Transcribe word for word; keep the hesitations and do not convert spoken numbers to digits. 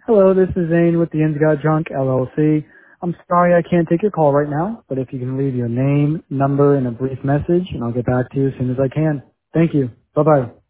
Hello, this is Zane with the Ends Got Drunk L L C. I'm sorry I can't take your call right now, but if you can leave your name, number, and a brief message, and I'll get back to you as soon as I can. Thank you. Bye-bye.